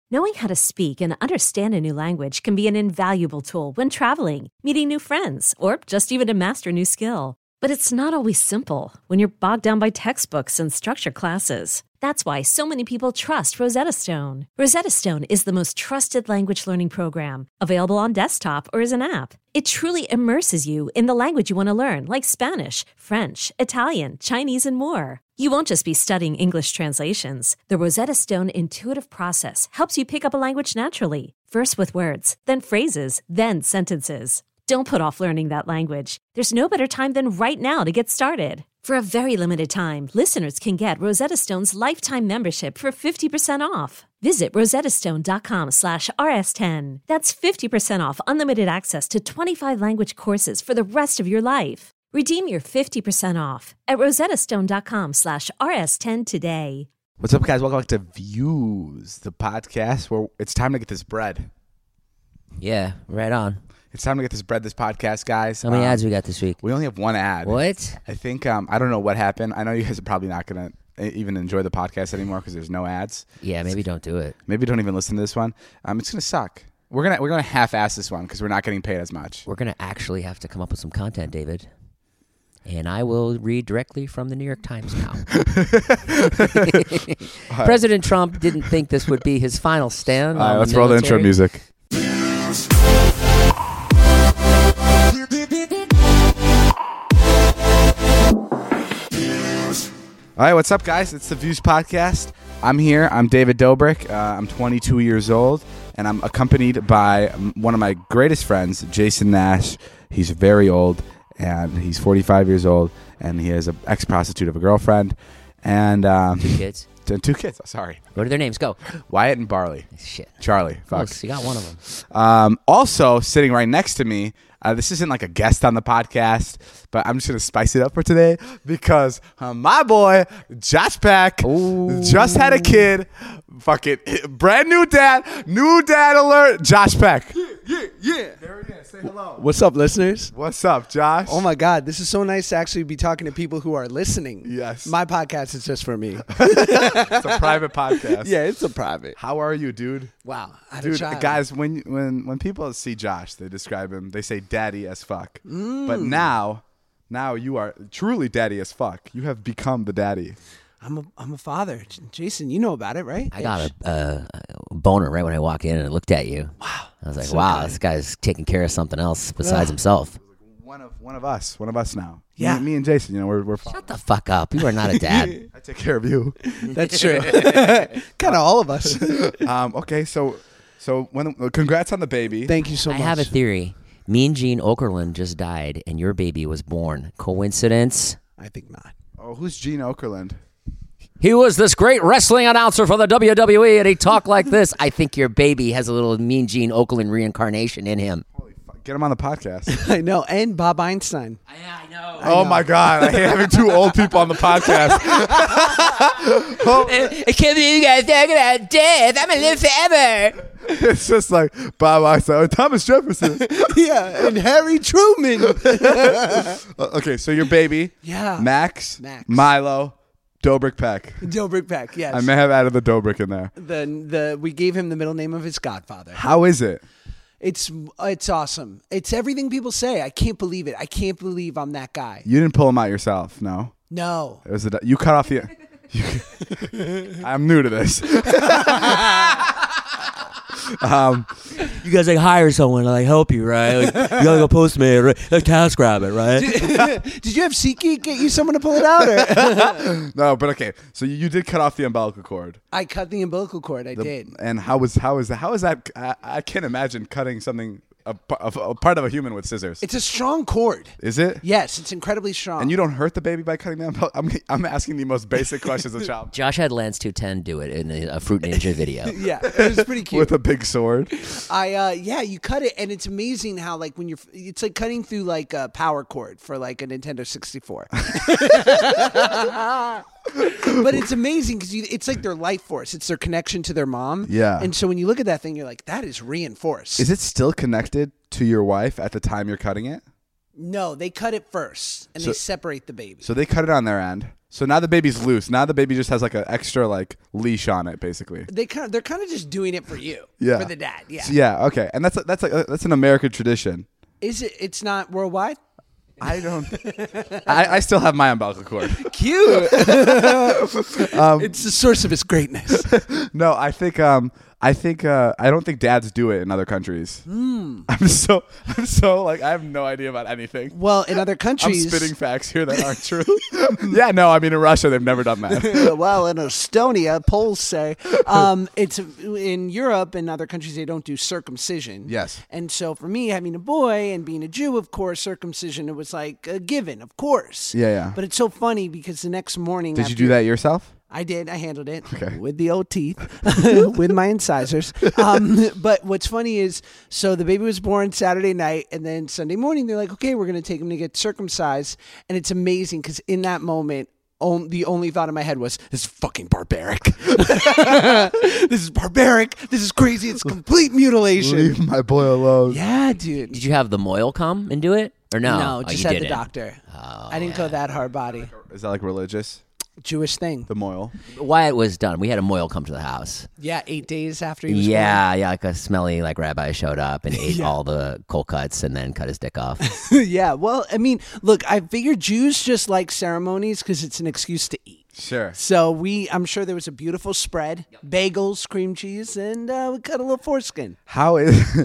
Knowing how to speak and understand a new language can be an invaluable tool when traveling, meeting new friends, or just even to master a new skill. But it's not always simple when you're bogged down by textbooks and structured classes. That's why so many people trust Rosetta Stone. Rosetta Stone is the most trusted language learning program, available on desktop or as an app. It truly immerses you in the language you want to learn, like Spanish, French, Italian, Chinese, and more. You won't just be studying English translations. The Rosetta Stone intuitive process helps you pick up a language naturally, first with words, then phrases, then sentences. Don't put off learning that language. There's no better time than right now to get started. For a very limited time, listeners can get Rosetta Stone's lifetime membership for 50% off. Visit rosettastone.com/rs10. That's 50% off unlimited access to 25 language courses for the rest of your life. Redeem your 50% off at rosettastone.com/rs10 today. What's up, guys? Welcome back to Views, the podcast where it's time to get this bread. Yeah, right on. It's time to get this bread, this podcast, guys. How many ads we got this week? We only have one ad. What? I think, I don't know what happened. I know you guys are probably not going to even enjoy the podcast anymore because there's no ads. Yeah, maybe don't do it. Maybe don't even listen to this one. It's going to suck. We're gonna half-ass this one because we're not getting paid as much. We're going to actually have to come up with some content, David. And I will read directly from the New York Times now. President Trump didn't think this would be his final stand. All right, let's roll the intro music. All right, what's up, guys? It's the Views Podcast. I'm here. I'm David Dobrik. I'm 22 years old, and I'm accompanied by one of my greatest friends, Jason Nash. He's very old, and he's 45 years old, and he has an ex-prostitute of a girlfriend. And 2 kids? 2 kids, sorry. What are their names? Go. Wyatt and Barley. Shit. Charlie. Fuck. Close. You got one of them. Also, sitting right next to me, this isn't like a guest on the podcast, but I'm just going to spice it up for today because my boy, Josh Peck, just had a kid. Fucking brand new dad alert, Josh Peck. Yeah. There he is. Say hello. What's up, listeners? What's up, Josh? Oh my God, this is so nice to actually be talking to people who are listening. Yes. My podcast is just for me. It's a private podcast. Yeah, it's a private. How are you, dude? Wow. I had a Dude, child. guys, when people see Josh, they describe him, they say daddy as fuck. But now you are truly daddy as fuck. You have become the daddy. I'm a father. Jason, you know about it, right? I got a boner right when I walk in and I looked at you. Wow. I was like, So wow, good. this guy's taking care of something else besides himself. One of us now. Yeah. Me and Jason, we're fine. Shut the fuck up. You are not a dad. I take care of you. That's true. Kind of all of us. Okay, so congrats on the baby. Thank you so I much. have a theory. Mean Gene Okerlund just died and your baby was born. Coincidence? I think not. Oh, who's Gene Okerlund? He was this great wrestling announcer for the WWE, and he talked like this. I think your baby has a little Mean Gene Okerlund reincarnation in him. Holy fuck. Get him on the podcast. I know. And Bob Einstein. Yeah, I know. Oh my God. I hate having 2 old people on the podcast. I can't believe you guys talking about death. I'm going to live forever. It's just like Bob Einstein or Thomas Jefferson. Yeah, and Harry Truman. Okay, so your baby. Yeah. Max. Max. Milo. Dobrik Peck. Dobrik Peck, yes. I may have added the Dobrik in there. We gave him the middle name of his godfather. How is it? It's awesome. It's everything people say. I can't believe it. I can't believe I'm that guy. You didn't pull him out yourself, no? No. It was you cut off the. I'm new to this. You guys like hire someone to like help you, right? Like, you gotta go Postmates, right? Like TaskRabbit, right? Did you have SeatGeek get you someone to pull it out? Or? No, but okay. So you did cut off the umbilical cord. I cut the umbilical cord. I did. And how is that? I can't imagine cutting something a part of a human with scissors. It's a strong cord. Is it? Yes, it's incredibly strong. And you don't hurt the baby by cutting the umbilical? I'm asking the most basic questions as a child. Josh had Lance 210 do it in a Fruit Ninja video. Yeah, it was pretty cute. With a big sword. You cut it, and it's amazing how like it's like cutting through like a power cord for like a Nintendo 64. But it's amazing because it's like their life force. It's their connection to their mom. Yeah. And so when you look at that thing, you're like, that is reinforced. Is it still connected to your wife at the time you're cutting it? No, they cut it first, and they separate the baby. So they cut it on their end. So now the baby's loose. Now the baby just has like an extra like leash on it, basically. They're kind of just doing it for you, Yeah. for the dad. Yeah. So, yeah. Okay. And that's an American tradition. Is it? It's not worldwide. I don't. I still have my umbilical cord. Cute. It's the source of his greatness. No, I don't think dads do it in other countries. I'm so like I have no idea about anything. Well, in other I'm countries, spitting facts here that aren't true. Yeah, no, I mean in Russia they've never done that. well, in Estonia, Poles say it's in Europe and other countries they don't do circumcision. Yes. And so for me, having a boy and being a Jew, of course, circumcision it was like a given, of course. Yeah. But it's so funny because the next morning, Did you do that yourself? I did. I handled it Okay. with the old teeth, with my incisors. But what's funny is, so the baby was born Saturday night, and then Sunday morning they're like, okay, we're going to take him to get circumcised. And it's amazing because in that moment, the only thought in my head was, this is fucking barbaric. This is barbaric. This is crazy. It's complete mutilation. Leave my boy alone. Yeah, dude. Did you have the Moyle come and do it? Or no? No, Oh, just you had the didn't. doctor. I didn't go that hard body. Is that like religious? Jewish thing. The moil. Wyatt was done. We had a Moyle come to the house. Yeah, 8 days after he was born. Yeah, like a smelly like rabbi showed up and ate all the cold cuts and then cut his dick off. Yeah, well, I mean, look, I figure Jews just like ceremonies because it's an excuse to eat. Sure. So I'm sure there was a beautiful spread, bagels, cream cheese, and we cut a little foreskin. What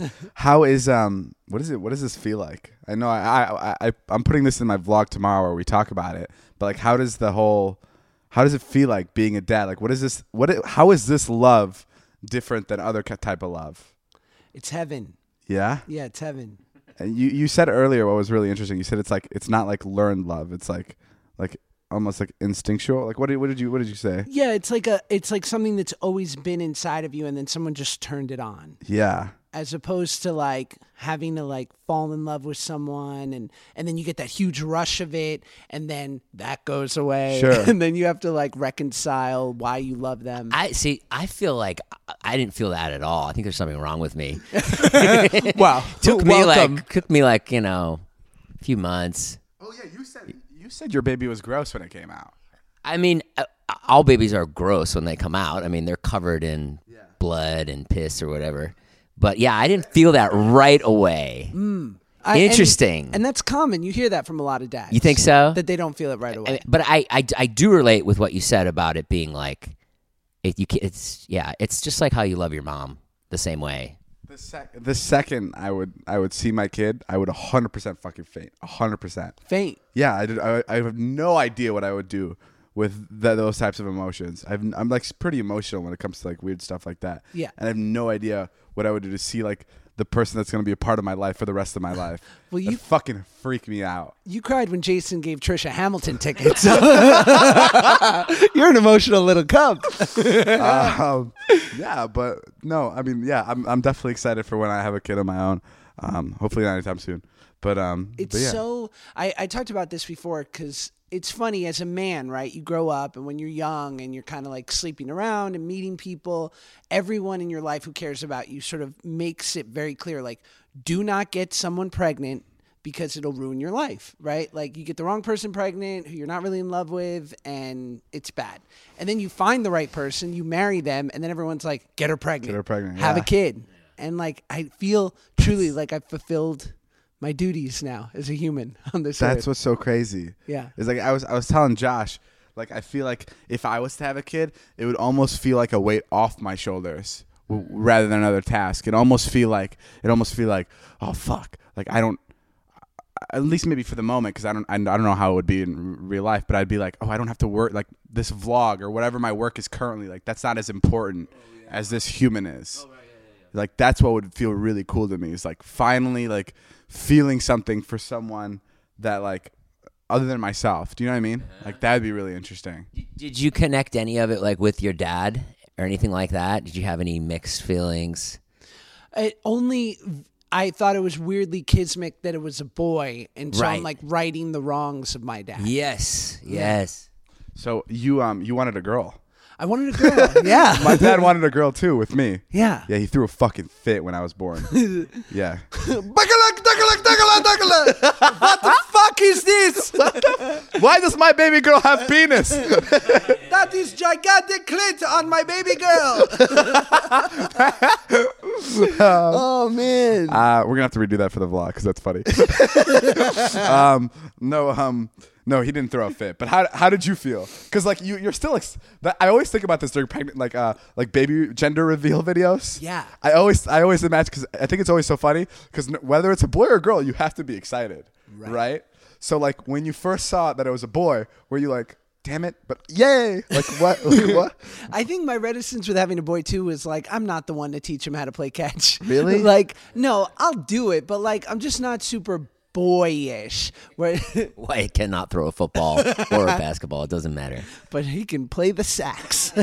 does this feel like? I know I'm putting this in my vlog tomorrow where we talk about it, but like how does it feel like being a dad? Like how is this love different than other type of love? It's heaven. Yeah? Yeah, it's heaven. And you said earlier what was really interesting. You said it's not like learned love. It's like almost like instinctual. Like what did you say? Yeah, it's like something that's always been inside of you and then someone just turned it on. Yeah. As opposed to like having to like fall in love with someone and then you get that huge rush of it and then that goes away. Sure. And then you have to like reconcile why you love them. I feel like I didn't feel that at all. I think there's something wrong with me. Wow. took me like a few months. Oh yeah, you said your baby was gross when it came out. I mean, all babies are gross when they come out. I mean, they're covered in blood and piss or whatever. But yeah, I didn't feel that right away. Interesting. And that's common. You hear that from a lot of dads. You think so? That they don't feel it right away. But I do relate with what you said about it being like, it's just like how you love your mom the same way. The second I would see my kid, I would 100% fucking faint. 100%. Faint. Yeah, I did. I have no idea what I would do with those types of emotions. I'm like pretty emotional when it comes to like weird stuff like that. Yeah. And I have no idea what I would do to see like the person that's going to be a part of my life for the rest of my life. Well, That'd fucking freak me out. You cried when Jason gave Trisha Hamilton tickets. You're an emotional little cub. Yeah, but no, I mean, yeah, I'm definitely excited for when I have a kid of my own. Hopefully not anytime soon. But I talked about this before because it's funny as a man, right? You grow up and when you're young and you're kind of like sleeping around and meeting people, everyone in your life who cares about you sort of makes it very clear, like, do not get someone pregnant because it'll ruin your life, right? Like you get the wrong person pregnant who you're not really in love with and it's bad. And then you find the right person, you marry them, and then everyone's like, get her pregnant. Have a kid. And like, I feel truly like I've fulfilled my duties now as a human on this earth. That's what's so crazy. Yeah. It's like I was telling Josh, like I feel like if I was to have a kid, it would almost feel like a weight off my shoulders rather than another task. It almost feel like oh fuck, like I don't. At least maybe for the moment, because I don't know how it would be in real life, but I'd be like, oh, I don't have to work like this vlog or whatever my work is currently. Like that's not as important as this human is. Like that's what would feel really cool to me. Is like finally like feeling something for someone that like other than myself. Do you know what I mean? Like that'd be really interesting. Did you connect any of it like with your dad or anything like that? Did you have any mixed feelings? I thought it was weirdly kismic that it was a boy, and so Right. I'm like righting the wrongs of my dad. Yes. So you wanted a girl. I wanted a girl. Yeah. My dad wanted a girl too with me. Yeah. Yeah, he threw a fucking fit when I was born. Yeah. What the fuck is this? Why does my baby girl have penis? That is gigantic clit on my baby girl. Oh man. We're gonna have to redo that for the vlog because that's funny. No, he didn't throw a fit. But how did you feel? Because like you're still I always think about this during pregnant like baby gender reveal videos. Yeah. I always imagine because I think it's always so funny because whether it's a boy or a girl, you have to be excited, right? So like when you first saw that it was a boy, were you like, damn it, but yay? Like what? What? I think my reticence with having a boy too was like, I'm not the one to teach him how to play catch. Really? Like, no, I'll do it, but like, I'm just not super boyish. Where, Wyatt cannot throw a football or a basketball. It doesn't matter. but he can play the sax.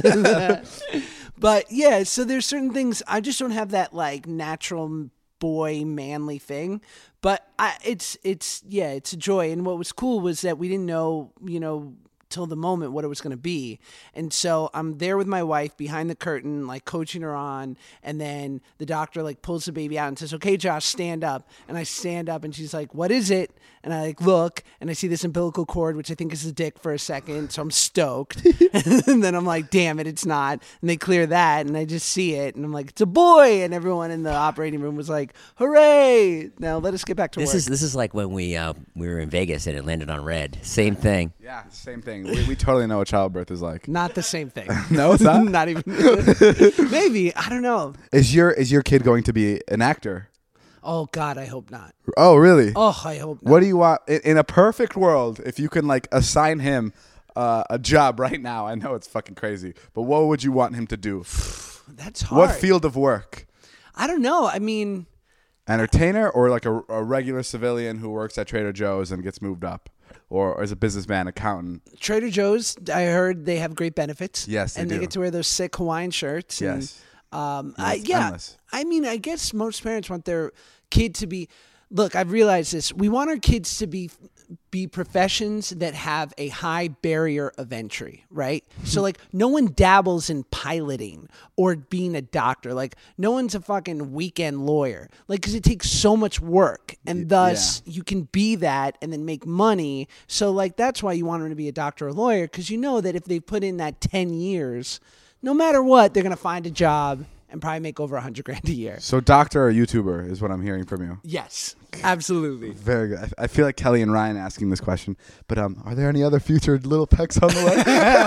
But yeah, so there's certain things I just don't have that like natural boy manly thing. But it's a joy. And what was cool was that we didn't know, till the moment what it was going to be. And so I'm there with my wife behind the curtain, like coaching her on. And then the doctor like pulls the baby out and says, okay, Josh, stand up. And I stand up and she's like, what is it? And I like look and I see this umbilical cord, which I think is a dick for a second. So I'm stoked. And then I'm like, damn it, it's not. And they clear that and I just see it. And I'm like, it's a boy. And everyone in the operating room was like, hooray. Now let us get back to work. This is like when we were in Vegas and it landed on red. Same thing. Yeah, same thing. We totally know what childbirth is like. Not the same thing. No, it's not. Not even. Maybe. I don't know. Is your kid going to be an actor? Oh, God, I hope not. Oh, really? Oh, I hope not. What do you want in a perfect world? If you can like assign him a job right now, I know it's fucking crazy, but what would you want him to do? That's hard. What field of work? I don't know. I mean, Entertainer or like a regular civilian who works at Trader Joe's and gets moved up, or as a businessman, accountant? Trader Joe's, I heard they have great benefits. Yes, they and do. they get to wear those sick Hawaiian shirts. Yes. And, It's yeah. endless. I mean, I guess most parents want their kid to be. Look, I've realized this. We want our kids to be professions that have a high barrier of entry, right? So like no one dabbles in piloting or being a doctor. Like no one's a fucking weekend lawyer. Like cuz it takes so much work and thus you can be that and then make money. So like that's why you want them to be a doctor or lawyer cuz you know that if they put in that 10 years, no matter what, they're going to find a job and probably make over $100,000 a year. So doctor or YouTuber is what I'm hearing from you. Yes, absolutely. Very good. I feel like Kelly and Ryan asking this question, but are there any other future little pecs on the way?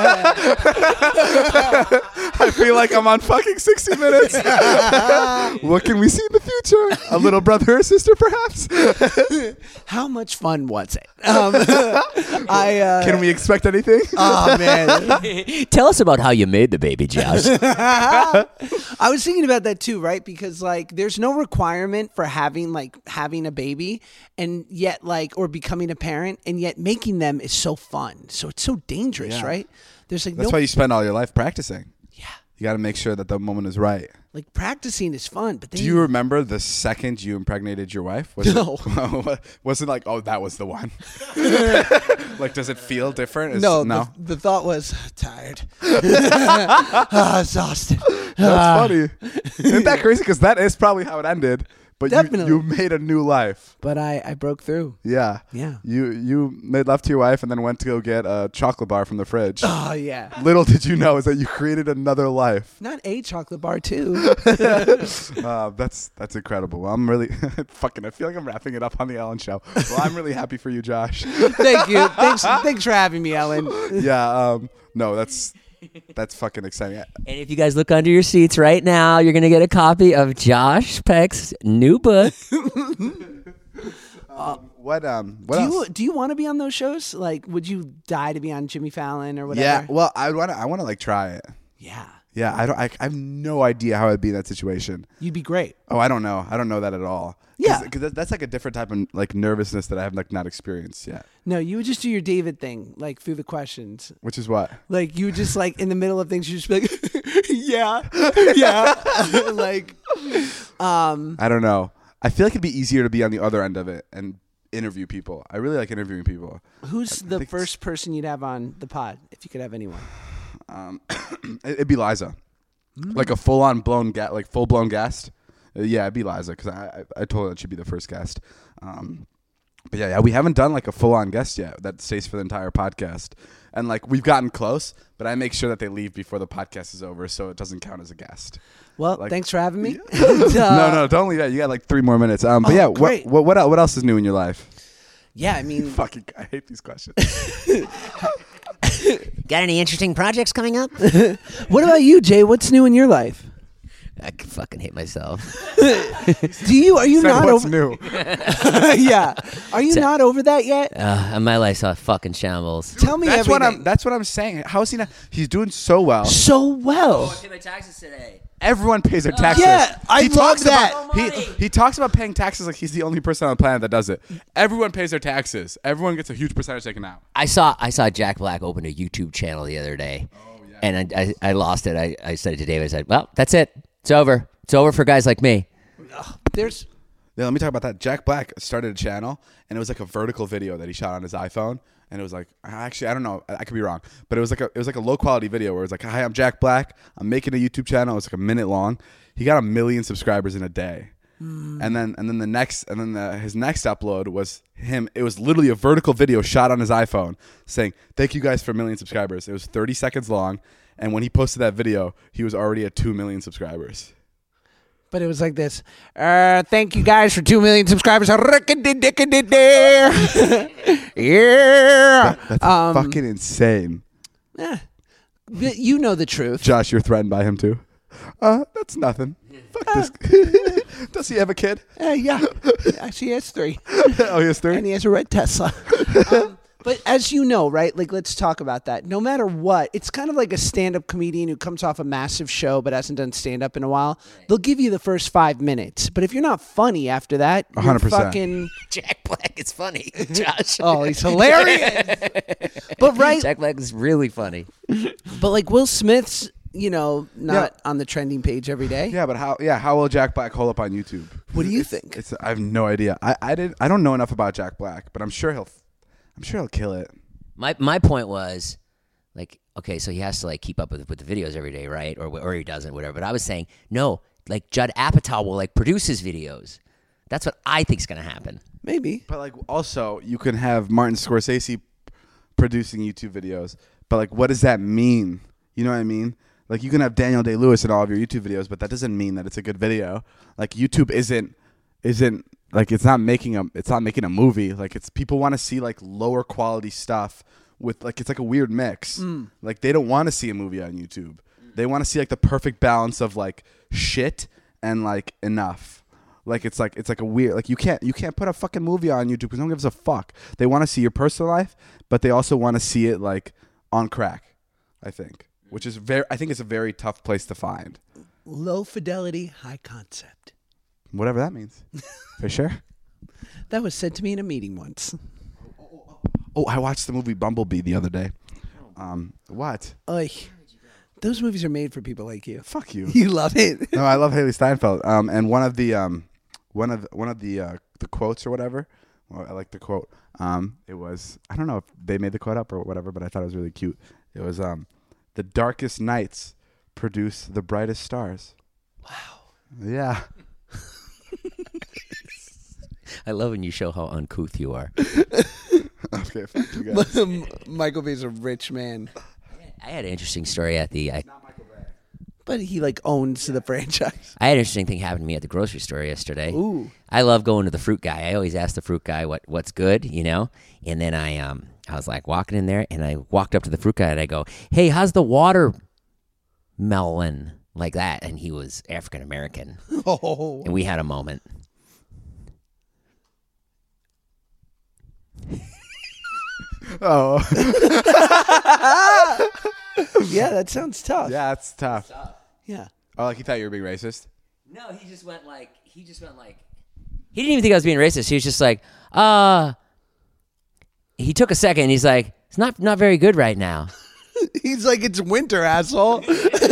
I feel like I'm on fucking 60 Minutes. What can we see in the future? A little brother or sister, perhaps? How much fun was it? Can we expect anything? Oh man, Tell us about how you made the baby, Josh. I was thinking about that too, right? Because like, there's no requirement for having a baby, and yet or becoming a parent, and yet making them is so fun. So it's so dangerous, Yeah. right? There's like That's why you spend all your life practicing. yeah, You got to make sure that the moment is right. like practicing is fun, but then Do you remember the second you impregnated your wife? No. Was it like, oh, that was the one? Like, does it feel different? no. No. The thought was tired, exhausted. That's funny. Isn't that crazy? Because that is probably how it ended. But Definitely. you made a new life. But I broke through. Yeah. Yeah. You made love to your wife and then went to go get a chocolate bar from the fridge. Oh yeah. Little did you know is that you created another life. Not a chocolate bar too. That's incredible. Well, I'm really I feel like I'm wrapping it up on the Ellen Show. Well, I'm really happy for you, Josh. Thank you. Thanks for having me, Ellen. Yeah. No, that's fucking exciting. And if you guys look under your seats right now, you're going to get a copy of Josh Peck's new book. What else? Do you want to be on those shows? Like, would you die to be on Jimmy Fallon or whatever? Yeah. Well, I want to like try it. Yeah. Yeah. I have no idea how I'd be in that situation. You'd be great. Oh, I don't know. I don't know that at all. Yeah. Because that's like a different type of like nervousness that I have like not experienced yet. No, you would just do your David thing, like through the questions. Which is what? Like you would just like in the middle of things, you just be like, yeah, yeah, like, I don't know. I feel like it'd be easier to be on the other end of it and interview people. I really like interviewing people. Who's the think first person you'd have on the pod if you could have anyone? It'd be Liza, like a full blown guest. Yeah, it'd be Liza because I told her that she'd be the first guest. But yeah, we haven't done like a full on guest yet that stays for the entire podcast, and like we've gotten close, but I make sure that they leave before the podcast is over, so it doesn't count as a guest. Well, Like- thanks for having me. No, don't leave that. You got like 3 more minutes. But yeah, great. what else is new in your life? Yeah, I mean, Fucking, I hate these questions. Got any interesting projects coming up? what about you, Jay? What's new in your life? I could fucking hate myself. Are you Said not what's over? new? Yeah, are you not over that yet? My life's a fucking shambles. Tell me That's what everything. That's what I'm saying. How is he not? He's doing so well. So well. paid my taxes today. Everyone pays their taxes. Yeah, I love talks that. About, he talks about paying taxes like he's the only person on the planet that does it. Everyone pays their taxes. Everyone gets a huge percentage taken out. I saw Jack Black open a YouTube channel the other day, and I lost it. I said it to Dave. I said, "Well, that's it. It's over. It's over for guys like me." There's Yeah, let me talk about that. Jack Black started a channel, and it was like a vertical video that he shot on his iPhone, and it was like, actually, I don't know, I could be wrong, but it was like a low quality video where it was like, "Hi, I'm Jack Black. I'm making a YouTube channel." It was like a minute long. He got 1 million subscribers in a day, and then his next upload was him. It was literally a vertical video shot on his iPhone saying, "Thank you guys for 1 million subscribers." It was 30 seconds long, and when he posted that video, he was already at 2 million subscribers. But it was like this. Thank you guys for 2 million subscribers. Yeah. That's fucking insane. You know the truth. Josh, you're threatened by him too. That's nothing. Fuck this. Does he have a kid? Yeah. Actually, he has 3. Oh, he has 3? And he has a red Tesla. But as you know, right? Like, let's talk about that. No matter what, it's kind of like a stand-up comedian who comes off a massive show but hasn't done stand-up in a while. They'll give you the first 5 minutes, but if you're not funny after that, you're 100%. fucking. Jack Black is funny, Josh. Oh, he's hilarious. But right, Jack Black is really funny. but like Will Smith's, not on the trending page every day. Yeah, but how will Jack Black hold up on YouTube? What do you think? I have no idea. I don't know enough about Jack Black, but I'm sure he'll kill it. My point was, like, okay, so he has to like keep up with the videos every day, right? Or he doesn't, whatever. But I was saying, no, like Judd Apatow will like produce his videos. That's what I think is going to happen. Maybe. But like also you can have Martin Scorsese producing YouTube videos, but like what does that mean? You know what I mean? Like you can have Daniel Day-Lewis in all of your YouTube videos, but that doesn't mean that it's a good video. Like YouTube isn't like it's not making a movie. Like it's people want to see like lower quality stuff with like it's like a weird mix. Like they don't want to see a movie on YouTube. They want to see like the perfect balance of like shit and like enough. Like it's like a weird like you can't put a fucking movie on YouTube because no one gives a fuck. They want to see your personal life, but they also want to see it like on crack. I think, which is I think it's a very tough place to find. Low fidelity, high concept. Whatever that means. For sure. That was said to me in a meeting once. Oh, I watched the movie Bumblebee the other day. What? Oy. Those movies are made for people like you. Fuck you. You love it. No, I love Haley Steinfeld. And one of the quotes or whatever. Well, I like the quote. It was I don't know if they made the quote up or whatever, but I thought it was really cute. It was the darkest nights produce the brightest stars. Wow. Yeah. I love when you show how uncouth you are. Okay, fuck you guys. Michael Bay's a rich man. I had an interesting story at the. But he like owns the franchise. I had an interesting thing happen to me at the grocery store yesterday. Ooh. I love going to the fruit guy. I always ask the fruit guy what's good, And then I was like walking in there, and I walked up to the fruit guy, and I go, "Hey, how's the watermelon?" Like that, and he was African American, Oh. and we had a moment. Oh. Yeah, that sounds tough. Yeah, it's tough. Yeah. Oh, like he thought you were being racist? No, he didn't even think I was being racist. He was just like, he took a second, and he's like, it's not very good right now. He's like, it's winter, asshole.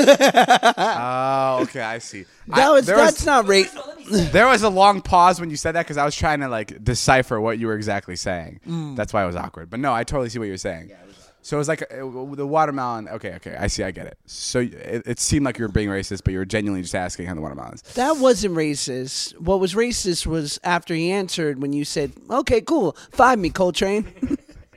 Oh, okay, I see. That's not race. There was a long pause when you said that because I was trying to like decipher what you were exactly saying. That's why it was awkward. But no, I totally see what you're saying. So it was like the watermelon. Okay, I see. I get it. So it seemed like you were being racist, but you were genuinely just asking how the watermelon is. That wasn't racist. What was racist was after he answered when you said, "Okay, cool, find me, Coltrane."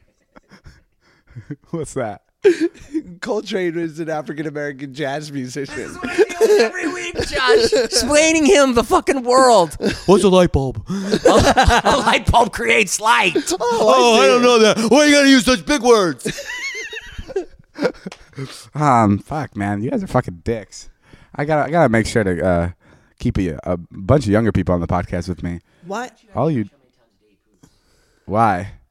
What's that? Coltrane was an African American jazz musician. Every week, Josh, explaining him the fucking world. What's a light bulb? A light bulb creates light. Oh, I don't know that. Why you gotta use such big words? Fuck, man, you guys are fucking dicks. I gotta make sure to keep a bunch of younger people on the podcast with me. What? All you. Why?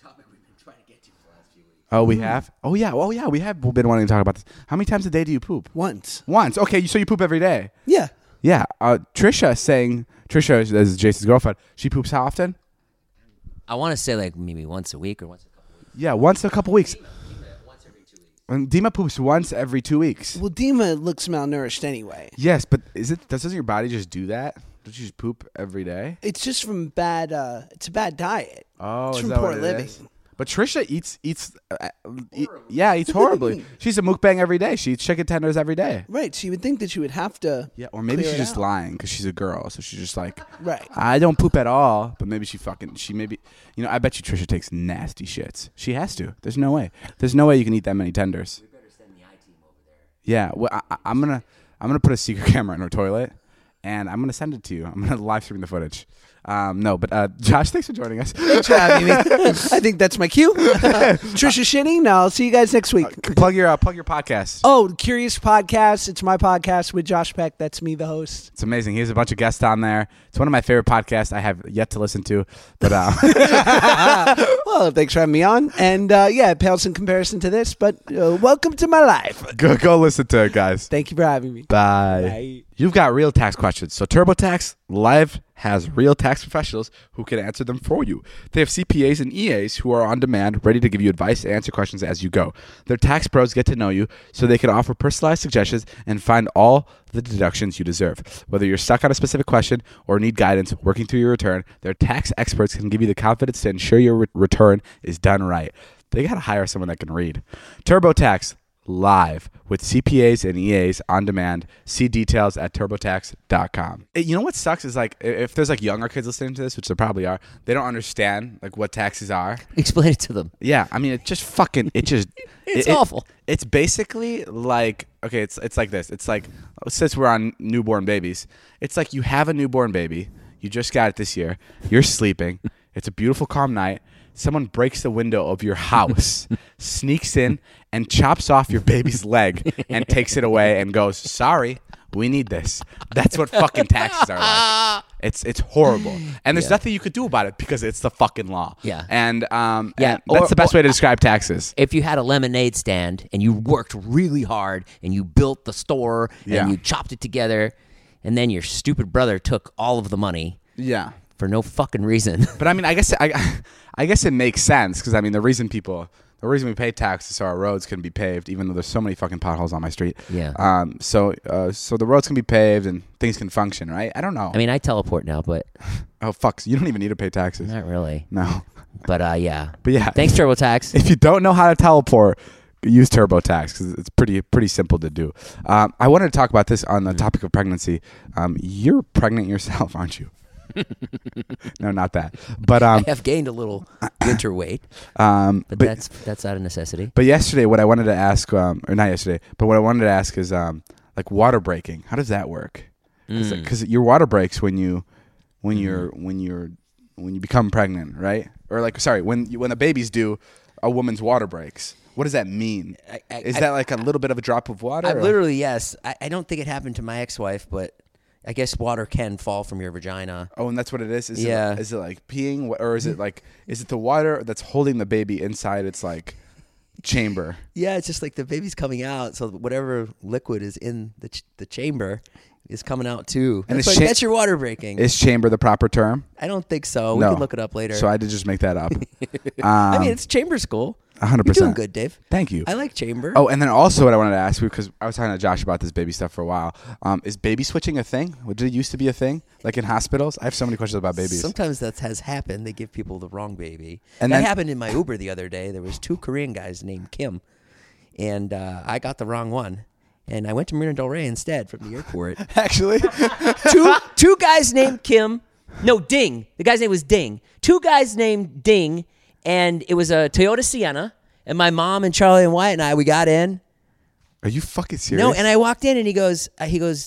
Oh, we have? Oh, yeah. We have been wanting to talk about this. How many times a day do you poop? Once. Okay, so you poop every day. Yeah. Yeah. Trisha is Jason's girlfriend. She poops how often? I want to say like maybe once a week or once a couple weeks. Yeah, once a couple weeks. Once every 2 weeks. And Dima poops once every 2 weeks. Well, Dima looks malnourished anyway. Yes, but doesn't your body just do that? Don't you just poop every day? It's just from bad. It's a bad diet. Oh, it's is from that poor what it living. is? But Trisha eats horribly. She's a mukbang every day. She eats chicken tenders every day. Right. So you would think that you would have to. Yeah, or maybe clear she's it just out. lying because she's a girl. So she's just like, Right. I don't poop at all. But maybe I bet you Trisha takes nasty shits. She has to. There's no way. There's no way you can eat that many tenders. We better send the I-team over there. Yeah. Well, I'm gonna put a secret camera in her toilet, and I'm gonna send it to you. I'm gonna live stream the footage. But Josh, thanks for joining us. Thanks for having me. I think that's my cue. Trisha Shitty. No, I'll see you guys next week. Plug your podcast. Oh, Curious Podcast. It's my podcast with Josh Peck. That's me, the host. It's amazing. He has a bunch of guests on there. It's one of my favorite podcasts I have yet to listen to. But Well, thanks for having me on. And it pales in comparison to this, but welcome to my life. go listen to it, guys. Thank you for having me. Bye. Bye. You've got real tax questions. So TurboTax Live has real tax professionals who can answer them for you. They have CPAs and EAs who are on demand, ready to give you advice and answer questions as you go. Their tax pros get to know you so they can offer personalized suggestions and find all the deductions you deserve. Whether you're stuck on a specific question or need guidance working through your return, their tax experts can give you the confidence to ensure your return is done right. They got to hire someone that can read. TurboTax Live with CPAs and EAs on demand. See details at turbotax.com. You know what sucks is like if there's like younger kids listening to this, which there probably are, they don't understand like what taxes are. Explain it to them. Yeah, I mean It's awful. It's basically like it's like this. It's like since we're on newborn babies, it's like you have a newborn baby. You just got it this year. You're sleeping. It's a beautiful calm night. Someone breaks the window of your house, sneaks in, and chops off your baby's leg and takes it away and goes, "Sorry, we need this." That's what fucking taxes are like. It's horrible. And there's nothing you could do about it because it's the fucking law. Yeah. And Yeah, and that's the best or- way to describe taxes. If you had a lemonade stand and you worked really hard and you built the store Yeah. and you chopped it together, and then your stupid brother took all of the money Yeah. for no fucking reason. But I mean, I guess it makes sense because I mean the reason we pay taxes so our roads can be paved, even though there's so many fucking potholes on my street. Yeah. So the roads can be paved and things can function, right? I don't know. I mean, I teleport now, but oh fuck, you don't even need to pay taxes. not really. No. But yeah. But yeah. Thanks, TurboTax. If you don't know how to teleport, use TurboTax because it's pretty simple to do. I wanted to talk about this on the topic of pregnancy. You're pregnant yourself, aren't you? No, not that. But I have gained a little winter weight, but that's not a necessity. But yesterday, what I wanted to ask, or not yesterday, but what I wanted to ask is like water breaking. How does that work? Because your water breaks when you become pregnant, right? Or like, sorry, when the baby's due, a woman's water breaks. What does that mean? Is that like a little bit of a drop of water? Literally, yes. I don't think it happened to my ex-wife, but I guess water can fall from your vagina. Oh, and that's what it is? Yeah. Is it like peeing, or is it the water that's holding the baby inside its like chamber? Yeah, it's just like the baby's coming out, so whatever liquid is in the chamber is coming out too. And That's your water breaking. Is chamber the proper term? I don't think so. No. We can look it up later. So I did just make that up. I mean, it's chamber school. 100%. You're doing good, Dave. Thank you. I like chamber. Oh, and then also what I wanted to ask you, because I was talking to Josh about this baby stuff for a while. Is baby switching a thing? Did it used to be a thing? Like in hospitals? I have so many questions about babies. Sometimes that has happened. They give people the wrong baby. And that then- happened in my Uber the other day. There was 2 Korean guys named Kim, and I got the wrong one. And I went to Marina Del Rey instead from the airport. Actually, two guys named Kim. No, Ding. The guy's name was Ding. 2 guys named Ding, and it was a Toyota Sienna. And my mom and Charlie and Wyatt and I, we got in. are you fucking serious? No, and I walked in, and he goes, I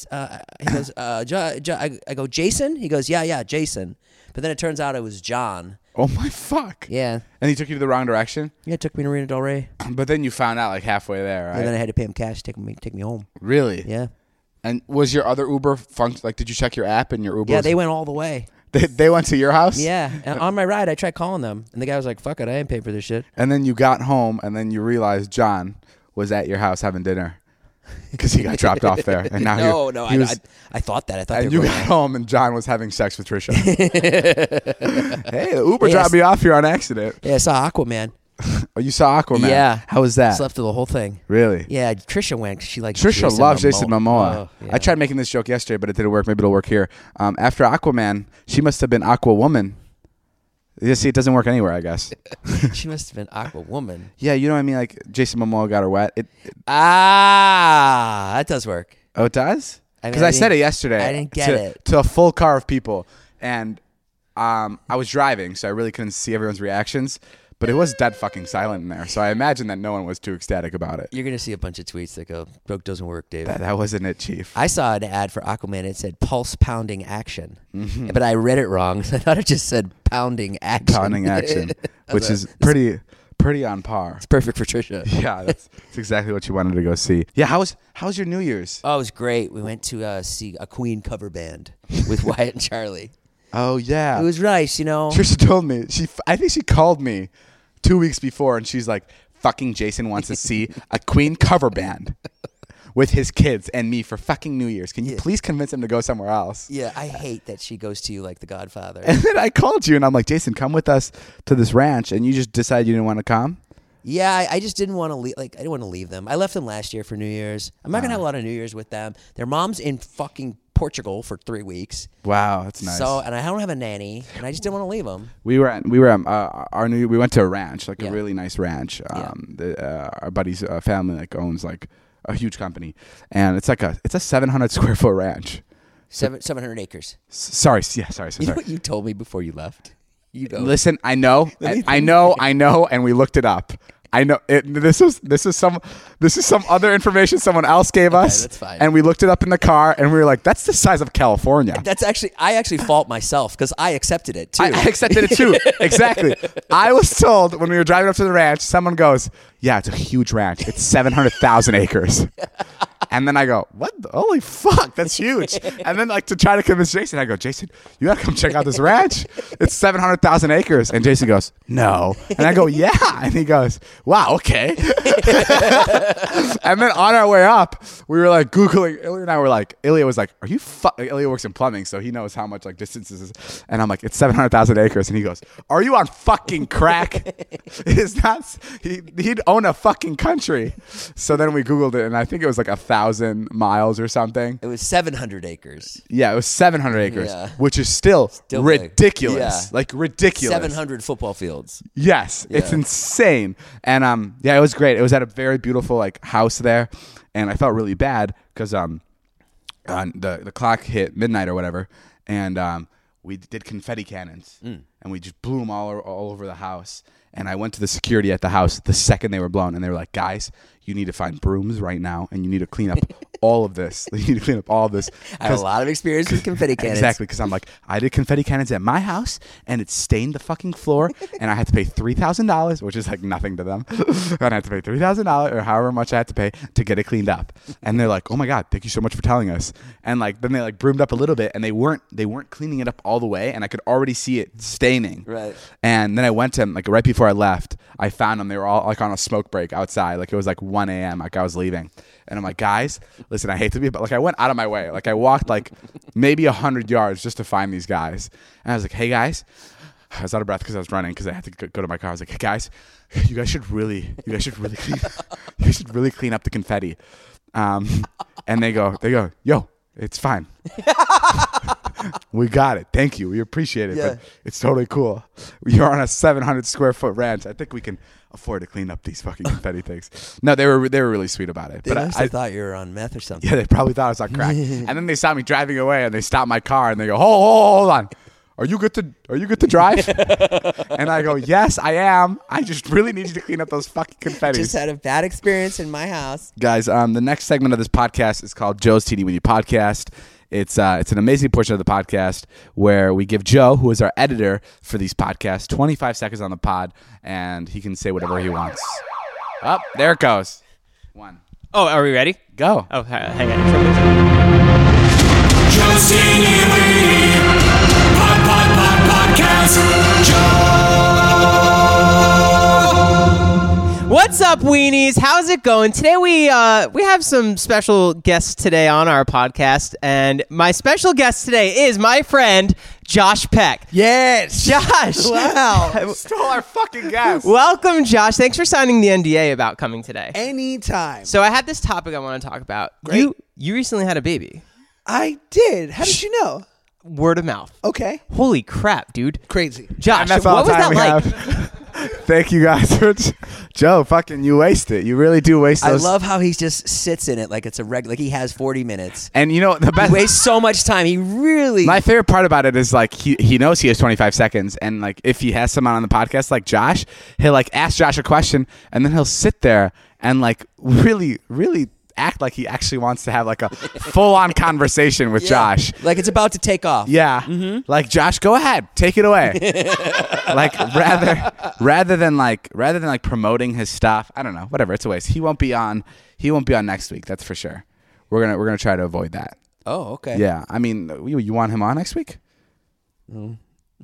go, Jason? He goes, yeah, Jason. But then it turns out it was John. Oh my fuck. Yeah. And he took you to the wrong direction? Yeah, it took me to Marina Del Rey. But then you found out like halfway there, right? And then I had to pay him cash to take me home. Really? Yeah. And was your other Uber like, did you check your app and your Uber? Yeah, they went all the way. They went to your house? Yeah. And on my ride, I tried calling them. And the guy was like, fuck it, I ain't paying for this shit. And then you got home and then you realized John was at your house having dinner because he got dropped off there. And now I thought that. I thought and they you were got home and John was having sex with Trisha. Hey, the Uber dropped me off here on accident. Yeah, I saw Aquaman. Oh, you saw Aquaman? Yeah. How was that? Slept through the whole thing. Really? Yeah, Trisha went 'cause she likes Trisha loves Jason Momoa. Oh, yeah. I tried making this joke yesterday, but it didn't work. Maybe it'll work here. After Aquaman, she must have been Aqua Woman. You see, it doesn't work anywhere, I guess. She must have been Aquawoman. Yeah, you know what I mean? Like, Jason Momoa got her wet. That does work. Oh, it does? I mean, Because I said it yesterday. I didn't get it. To a full car of people. And I was driving, so I really couldn't see everyone's reactions. But it was dead fucking silent in there. So I imagine that no one was too ecstatic about it. You're going to see a bunch of tweets that go, joke doesn't work, Dave. That wasn't it, Chief. I saw an ad for Aquaman. It said pulse pounding action. Mm-hmm. But I read it wrong. I thought it just said pounding action. Pounding action, which is pretty on par. It's perfect for Trisha. Yeah, that's exactly what you wanted to go see. Yeah, how's your New Year's? Oh, it was great. We went to see a Queen cover band with Wyatt and Charlie. Oh, yeah. It was nice, you know. Trisha told me. I think she called me 2 weeks before, and she's like, fucking Jason wants to see a Queen cover band with his kids and me for fucking New Year's. Can you please convince him to go somewhere else? Yeah, I hate that she goes to you like the Godfather. And then I called you, and I'm like, Jason, come with us to this ranch, and you just decided you didn't want to come? Yeah, I just didn't want to leave. Like, I didn't want to leave them. I left them last year for New Year's. I'm not gonna have a lot of New Year's with them. Their mom's in fucking Portugal for 3 weeks. Wow, that's nice. So, and I don't have a nanny, and I just didn't want to leave them. We went to a ranch, like a really nice ranch. Our buddy's family like owns like a huge company, and it's a 700 square foot ranch. 700 acres. Sorry. You know what you told me before you left? You know. Listen, I know, and we looked it up. I know this is some other information someone else gave us. That's fine. And we looked it up in the car, and we were like, "That's the size of California." I actually fault myself because I accepted it too. I accepted it too. Exactly. I was told when we were driving up to the ranch, someone goes, "Yeah, it's a huge ranch. It's 700,000 acres." And then I go, "What? Holy fuck, that's huge!" And then like to try to convince Jason, I go, "Jason, you gotta come check out this ranch. It's 700,000 acres." And Jason goes, "No." And I go, "Yeah." And he goes, "Wow, okay." And then on our way up, we were like Googling. Ilya and I were like, Ilya was like, "Are you Ilya works in plumbing, so he knows how much like distances is." And I'm like, "It's 700,000 acres." And he goes, "Are you on fucking crack?" It is not. He'd own a fucking country. So then we Googled it, and I think it was like 1,000 miles or something. It was 700 acres. Yeah, it was 700 acres, Yeah. which is still big. ridiculous. Yeah. Like ridiculous. 700 football fields. Yes, it's Yeah. insane. And it was great. It was at a very beautiful like house there, and I felt really bad because the clock hit midnight or whatever, and we did confetti cannons, and we just blew them all over the house. And I went to the security at the house the second they were blown, and they were like, "Guys, you need to find brooms right now, and you need to clean up all of this. You need to clean up all of this." I have a lot of experience with confetti cannons. Exactly, because I'm like, I did confetti cannons at my house, and it stained the fucking floor, and I had to pay $3,000, which is like nothing to them. And I had to pay $3,000 or however much I had to pay to get it cleaned up. And they're like, "Oh my god, thank you so much for telling us." And like then they like broomed up a little bit, and they weren't cleaning it up all the way, and I could already see it staining. Right. And then I went to them like right before I left. I found them. They were all like on a smoke break outside. Like it was like 1 a.m. Like I was leaving, and I'm like, "Guys, listen, I hate to be, but like I went out of my way. Like I walked like maybe 100 yards just to find these guys." And I was like, "Hey guys, I was out of breath because I was running because I had to go to my car. I was like, hey, guys, you guys should really clean up the confetti. And they go, yo, it's fine. We got it. Thank you. We appreciate it. Yeah. But it's totally cool. You're on a 700 square foot ranch. I think we can afford to clean up these fucking confetti things. No, they were really sweet about it. They But must I have thought you were on meth or something. yeah, they probably thought I was on crack. And then they saw me driving away, and they stopped my car, and they go, hold on. Are you good to drive? And I go, yes, I am. I just really need you to clean up those fucking confettis. Just had a bad experience in my house. Guys, the next segment of this podcast is called Joe's Teeny Weeny Podcast. It's an amazing portion of the podcast where we give Joe, who is our editor for these podcasts, 25 seconds on the pod, and he can say whatever he wants. Oh, there it goes. 1. Oh, are we ready? Go. Oh, hang on. Joe's Teeny Weeny Podcast. What's up, weenies? How's it going? Today we have some special guests today on our podcast, and my special guest today is my friend Josh Peck. Yes. Josh. Wow. Stole our fucking guest. Welcome, Josh. Thanks for signing the NDA about coming today. Anytime. So I had this topic I want to talk about. Great. You recently had a baby. I did. How did you know? Word of mouth. Okay. Holy crap, dude. Crazy. Josh, And that's all what was the time that we like? have. Thank you guys. Joe, fucking you waste it. You really do waste I those. love how he just sits in it like it's a like he has 40 minutes. And you know the He best. wastes so much time. He really. My favorite part about it is like he knows he has 25 seconds, and like if he has someone on the podcast like Josh, he'll like ask Josh a question, and then he'll sit there and like really act like he actually wants to have like a full-on conversation with Josh. Like it's about to take off. Yeah, like Josh, go ahead, take it away. Like rather than promoting his stuff. I don't know, whatever. It's a waste. He won't be on next week. That's for sure. We're gonna try to avoid that. Oh, okay. Yeah, I mean, you want him on next week? No.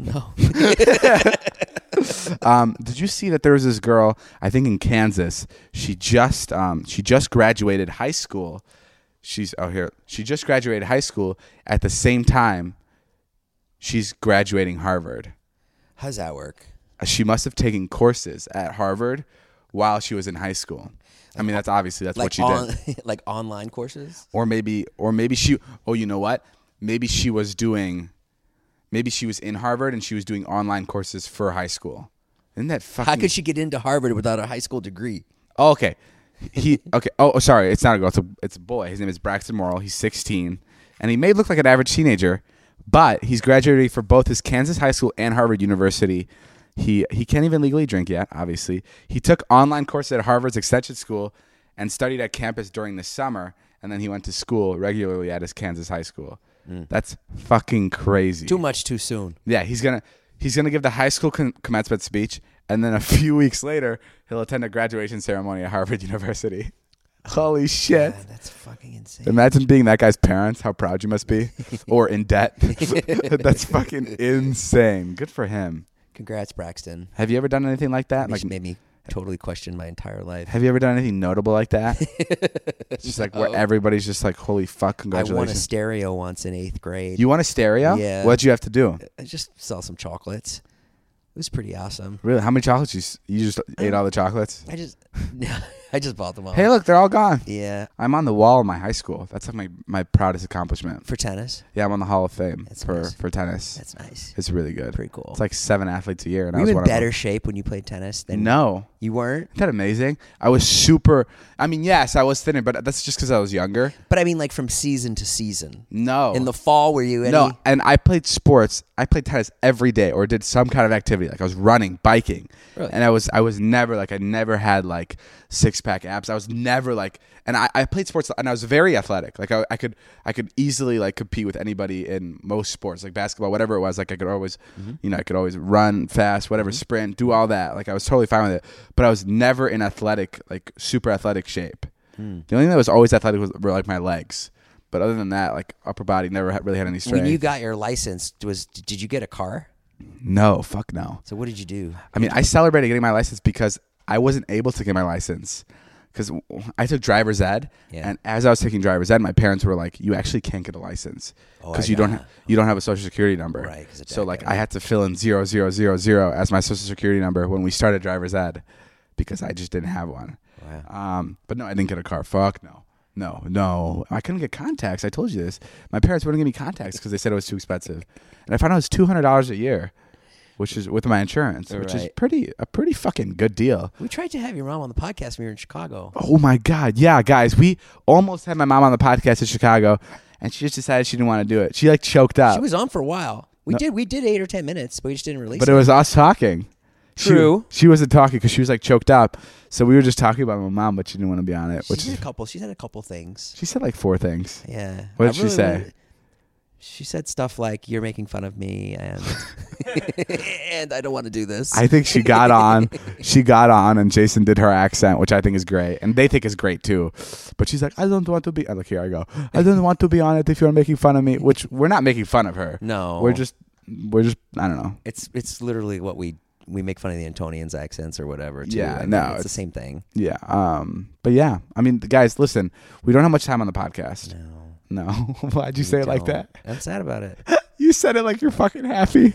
Did you see that there was this girl, I think in Kansas, she just graduated high school. She just graduated high school at the same time she's graduating Harvard. How's that work? She must have taken courses at Harvard while she was in high school. I mean, that's Like what she did. like online courses? Or maybe she, you know what? Maybe she was in Harvard and she was doing online courses for high school. Isn't that fucking... How could she get into Harvard without a high school degree? Oh, okay. Okay. Oh, sorry. It's not a girl. It's a boy. His name is Braxton Morrill. He's 16. And he may look like an average teenager, but he's graduating for both his Kansas high school and Harvard University. He can't even legally drink yet, obviously. He took online courses at Harvard's Extension School and studied at campus during the summer, and then he went to school regularly at his Kansas high school. That's fucking crazy. Too much too soon. Yeah, he's gonna give the high school commencement speech, and then a few weeks later, he'll attend a graduation ceremony at Harvard University. Holy shit! God, that's fucking insane. Imagine being that guy's parents. How proud you must be, or in debt. That's fucking insane. Good for him. Congrats, Braxton. Have you ever done anything like that? Which made me totally question my entire life. Have you ever done anything notable like that? It's just like where everybody's just like, holy fuck, I congratulations. won a stereo once in 8th grade. You won a stereo? Yeah. What'd you have to do? I just sell some chocolates. It was pretty awesome. Really? How many chocolates? You just ate all the chocolates? I just bought them all. Hey, look, they're all gone. Yeah. I'm on the wall in my high school. That's like my proudest accomplishment. For tennis? Yeah, I'm on the Hall of Fame That's for nice. tennis. That's nice. It's really good. Pretty cool. It's like 7 athletes a year, and Were I was you in one of better them. shape when you played tennis than No. you weren't? Isn't that amazing? I was super. I mean, yes, I was thinner, but that's just because I was younger. But I mean like from season to season. No. In the fall, were you any? No, and I played sports. I played tennis every day or did some kind of activity. Like I was running, biking. Really? And I was never like, I never had like 6-pack abs. I was never like, and I played sports and I was very athletic. Like I could easily like compete with anybody in most sports, like basketball, whatever it was. Like I could always, I could always run fast, whatever, sprint, do all that. Like I was totally fine with it, but I was never in athletic, like super athletic shape. The only thing that was always athletic were like my legs. But other than that, like upper body never really had any strength. When you got your license, did you get a car? No, fuck no. So what did you do? I mean, I celebrated getting my license because I wasn't able to get my license because I took driver's ed, Yeah. and as I was taking driver's ed, my parents were like, "You actually can't get a license because you don't have a social security number." Right, 'cause of So that like guy. I had to fill in 0000 as my social security number when we started driver's ed because I just didn't have one. Wow. But no, I didn't get a car. Fuck no. No. I couldn't get contacts. I told you this. My parents wouldn't give me contacts because they said it was too expensive, and I found out it was $200 a year, which is with my insurance, which is Right. a pretty fucking good deal. We tried to have your mom on the podcast when we were in Chicago. Oh my God. Yeah, guys, we almost had my mom on the podcast in Chicago, and she just decided she didn't want to do it. She like choked up. She was on for a while. We did 8 or 10 minutes, but we just didn't release But it was us talking. True. She wasn't talking because she was like choked up. So we were just talking about my mom, but she didn't want to be on it. She Which said is, a couple things. she said like 4 things. Yeah. What did she say? She said stuff like, "You're making fun of me," and and I don't want to do this. I think she got on. She got on, and Jason did her accent, which I think is great, and they think is great too. But she's like, "I don't want to be." Look, here I go. I don't want to be on it if you're making fun of me. Which we're not making fun of her. No. we're just. I don't know. It's literally what we make fun of the Antonians' accents or whatever. Too. Yeah, I mean, no, it's the same thing. Yeah. But yeah, I mean, guys, listen, we don't have much time on the podcast. No. Why'd you say it like that? I'm sad about it. You said it like you're fucking happy.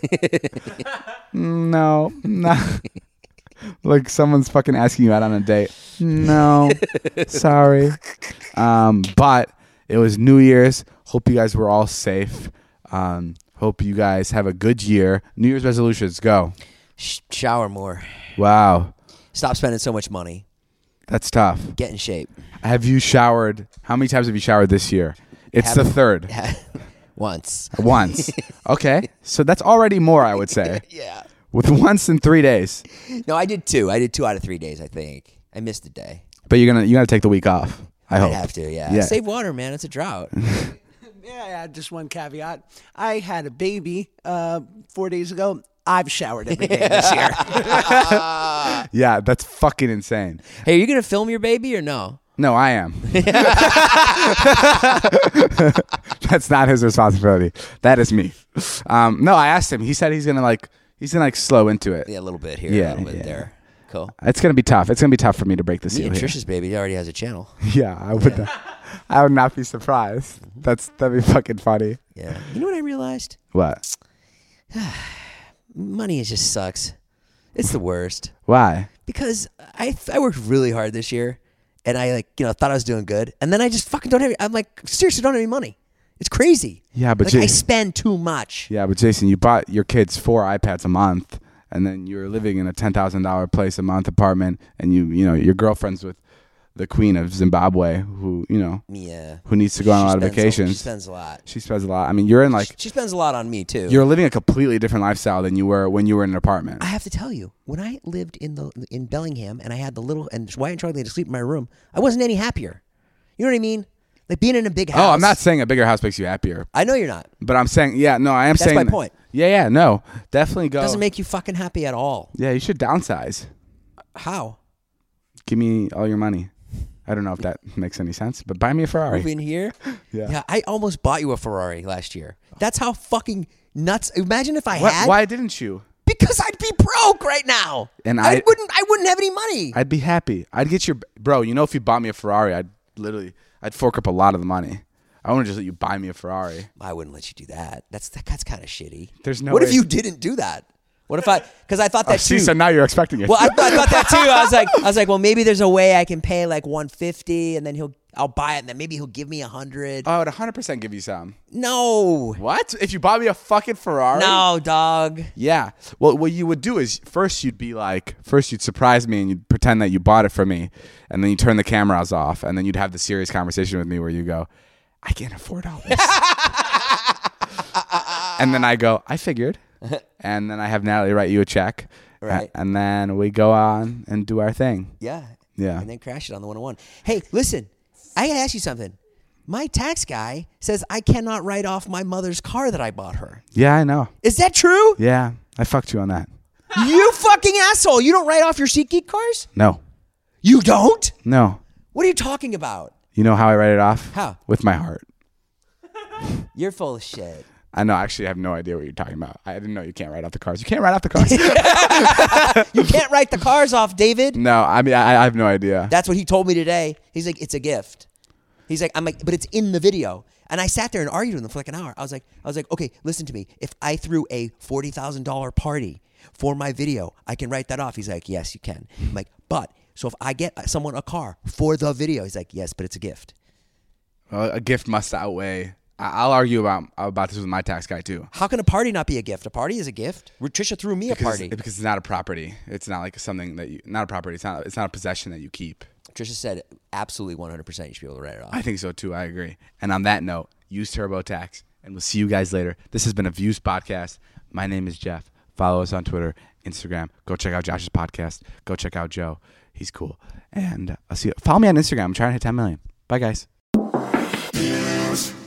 No. Like someone's fucking asking you out on a date. No. Sorry. But it was New Year's. Hope you guys were all safe. Hope you guys have a good year. New Year's resolutions, go. Shower more. Wow. Stop spending so much money. That's tough. Get in shape. Have you showered? How many times have you showered this year? It's the third. Once. Once. Okay. So that's already more, I would say. Yeah. With once in 3 days. No, I did 2. I did 2 out of 3 days, I think. I missed a day. But you're gonna take the week off. I hope. I'd have to, yeah. Yeah. Save water, man. It's a drought. Yeah, I had just one caveat. I had a baby 4 days ago. I've showered every day this year. Yeah, that's fucking insane. Hey, are you going to film your baby or no? No, I am. That's not his responsibility. That is me. No, I asked him. He said he's gonna slow into it. Yeah, a little bit here, Yeah, a little bit yeah. there. Cool. It's gonna be tough. It's gonna be tough for me to break the Me seal and here. Trisha's baby already has a channel. Yeah, I would not be surprised. That'd be fucking funny. Yeah. You know what I realized? What? Money just sucks. It's the worst. Why? Because I worked really hard this year, and I thought I was doing good, and then I just fucking don't have. I'm like, seriously, don't have any money. It's crazy. Yeah, but I spend too much. Yeah, but Jason, you bought your kids 4 iPads a month, and then you're living in a $10,000 place a month apartment, and your girlfriend's with the queen of Zimbabwe, who Yeah. who needs to go on a lot of vacations. She spends a lot. She spends a lot. I mean, you're in She spends a lot on me too. you're living a completely different lifestyle than you were when you were in an apartment. I have to tell you, when I lived in Bellingham and I had and Wyatt and Charlie had to sleep in my room, I wasn't any happier. You know what I mean? Like being in a big house. Oh, I'm not saying a bigger house makes you happier, I know you're not. but I'm saying, I am That's saying my that- point. Yeah, no, definitely go. It doesn't make you fucking happy at all. Yeah, you should downsize. How? Give me all your money. I don't know if that makes any sense, but buy me a Ferrari. Move in here? Yeah. I almost bought you a Ferrari last year. That's how fucking nuts. Imagine if I What? had. Why didn't you? Because I'd be broke right now. And I wouldn't have any money. I'd be happy. I'd get your bro. If you bought me a Ferrari, I'd fork up a lot of the money. I want to just let you buy me a Ferrari. I wouldn't let you do that. That's kind of shitty. There's no What way- if you didn't do that? What if because I thought that See, too. so now you're expecting it. Well, I thought that too. I was like, well, maybe there's a way I can pay like $150, and then I'll buy it, and then maybe he'll give me $100. I would 100% give you some. No, What? If you bought me a fucking Ferrari? no, dog. Yeah. Well, what you would do is first you'd surprise me and you'd pretend that you bought it for me, and then you turn the cameras off, and then you'd have the serious conversation with me where you go, I can't afford all this. And then I go, I figured. And then I have Natalie write you a check. Right. And then we go on and do our thing. Yeah, Yeah. and then crash it on the 101. Hey, listen, I gotta ask you something. My tax guy says I cannot write off my mother's car that I bought her. Yeah, I know. Is that true? Yeah. I fucked you on that. You fucking asshole! You don't write off your SeatGeek cars? No. You don't? No. What are you talking about? You know how I write it off? How? With my heart. You're full of shit. I know. Actually, I have no idea what you're talking about. I didn't know you can't write off the cars. You can't write off the cars. You can't write the cars off, David. No, I mean, I have no idea. That's what he told me today. He's like, it's a gift. He's like, I'm like, but it's in the video. And I sat there and argued with him for like an hour. I was like, okay, listen to me. If I threw a $40,000 party for my video, I can write that off. He's like, yes, you can. I'm like, but so if I get someone a car for the video, he's like, yes, but it's a gift. Well, a gift must outweigh. I'll argue about this with my tax guy too. How can a party not be a gift? A party is a gift. Trisha threw me a party. Because it's not a property. It's not like something that not a property. It's not a possession that you keep. Trisha said absolutely 100% you should be able to write it off. I think so too. I agree. And on that note, use TurboTax, and we'll see you guys later. This has been a Views podcast. My name is Jeff. Follow us on Twitter, Instagram. Go check out Josh's podcast. Go check out Joe. He's cool. And I'll see you. Follow me on Instagram. I'm trying to hit 10 million. Bye, guys.